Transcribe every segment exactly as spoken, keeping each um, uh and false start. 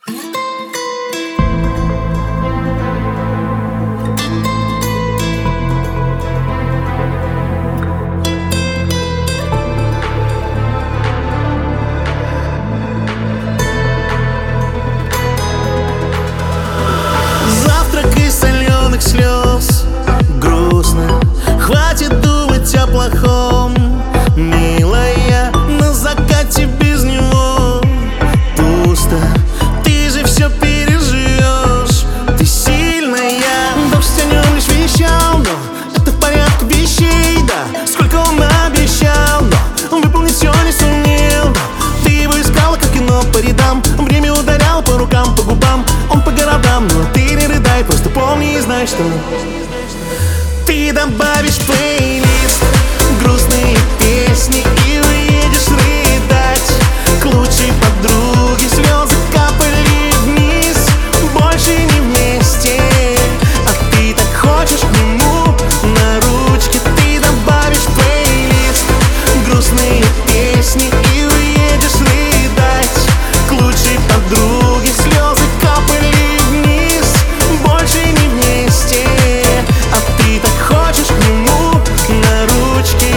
Завтрак из соленых слез, грустно, хватит думать о плохом. Милая, на закате без него пусто, ты же все переживешь. Ты сильная, дождь о нем лишь вещал, но это в порядке вещей, да. Сколько он обещал, но выполнить все не сумел, да. Ты его искала, как кино по рядам, время ударял по рукам, по губам, он по городам, но ты не рыдай, просто помни и знай, что ты добавишь в плейлист грустные песни и уедешь рыдать к лучшей подруге. Слезы капали вниз, больше не вместе, а ты так хочешь к нему на ручке. Ты добавишь в плейлист грустные песни и уедешь рыдать к лучшей подруге. Слезы капали вниз, больше не вместе, а ты так хочешь к нему на ручке.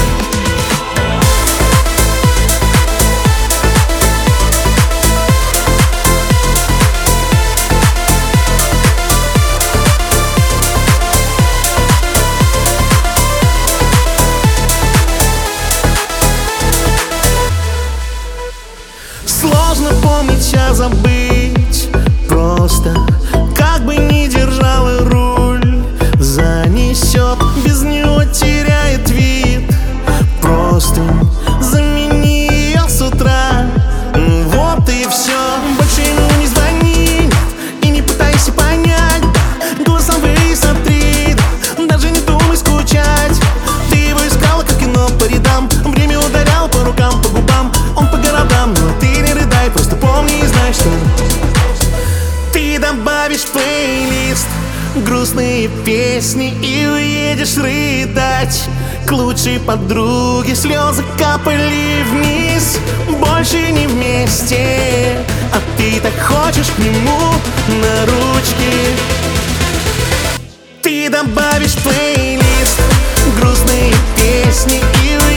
Сложно помнить, а забыть просто. Как бы ни держала руль, занесет, без него теряет вид. Просто замени ее с утра, вот и все. Больше ему не звони, и не пытайся понять, да. Голосом высотри, да. Даже не думай скучать. Ты его искала, как кино по рядам, время ударял по рукам, по губам, он по городам, но ты не рыдай, просто помни и знай, что ты добавишь в плейлист грустные песни и уедешь рыдать к лучшей подруге. Слезы капали вниз, больше не вместе, а ты так хочешь к нему на ручке. Ты добавишь в плейлист грустные песни и